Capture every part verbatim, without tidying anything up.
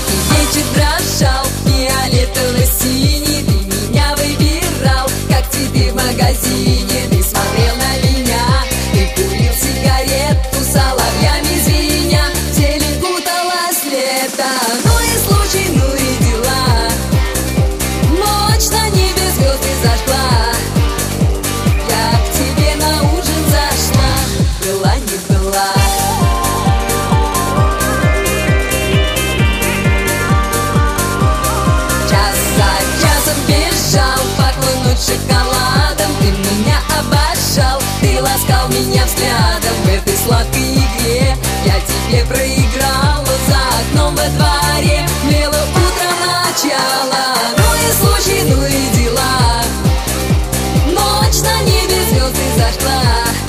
И вечер дрожал, фиолетово-синий. Ты меня выбирал, как цветы в магазине. Ты смотрел на меня, ты курил сигарету, соловьями звеня. Зелень куталась лето. Ну и случай, ну и дела. Ночь на небе звезды зажгла. Я к тебе на ужин зашла. Была не была. Час за часом бежал, поклонуть шоколадом. Ты меня обожал, ты ласкал меня взглядом. В этой сладкой игре я тебе проиграла. За окном во дворе мело утро начало. Ну и случай, ну и дела. Ночь на небе звезды зажгла.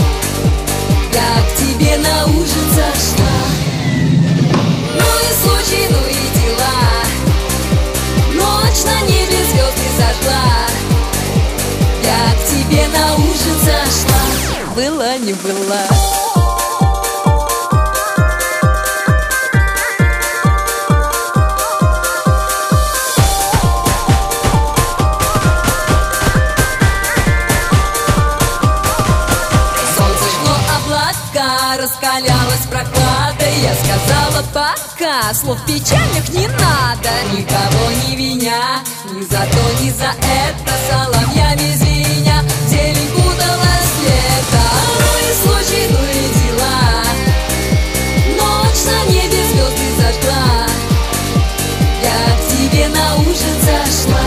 Я к тебе на ужин зашла. Ну и случай, ну и дела. Ночь на небе звезды зажгла. Я к тебе на ужин зашла. Была не была. Раскалялась прохладой, я сказала пока. Слов печальных не надо, никого не виня. Ни за то, ни за это, соловьями звеня. Зелень куталась лето. Ну и случай, ну и дела. Ночь на небе звезды зажгла. Я к тебе на ужин зашла.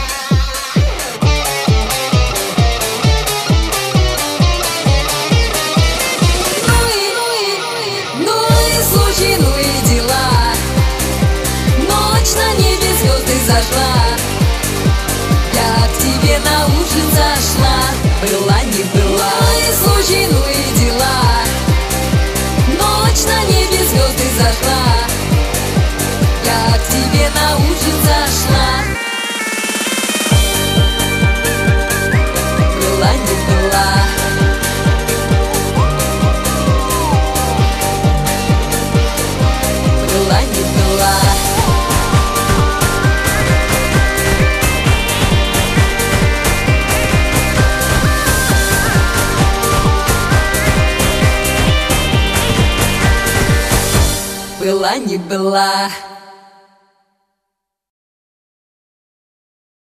Ну и дела. Ночь на небе звезды зажгла. Я к тебе на ужин зашла. Была не была. Ну и случай, ну и дела. Ночь на небе звезды зажгла. Я к тебе на ужин зашла. Была не была. Была не была.